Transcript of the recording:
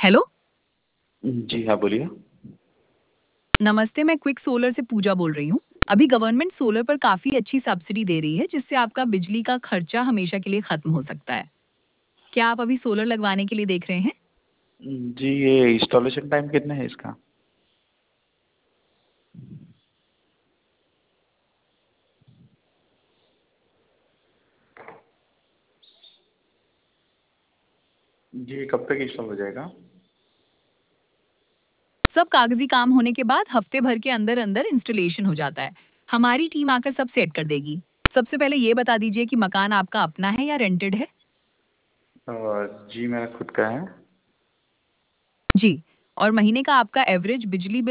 Hello. जी हाँ, बोलिए। नमस्ते, मैं क्विक सोलर से पूजा बोल रही हूँ। अभी गवर्नमेंट सोलर पर काफी अच्छी सब्सिडी दे रही है, जिससे आपका बिजली का खर्चा हमेशा के लिए खत्म हो सकता है। क्या आप अभी सोलर लगवाने के लिए देख रहे हैं? जी, ये इंस्टॉलेशन टाइम कितना है इसका? जी, कब तक इंस्टॉल हो जाएगा? सब कागजी काम होने के बाद हफ्ते भर के अंदर अंदर इंस्टॉलेशन हो जाता है। हमारी टीम आकर सब सेट कर देगी। सबसे पहले ये बता दीजिए कि मकान आपका अपना है या रेंटेड है? जी, मेरा खुद का है। जी। और महीने का आपका एवरेज बिजली बिल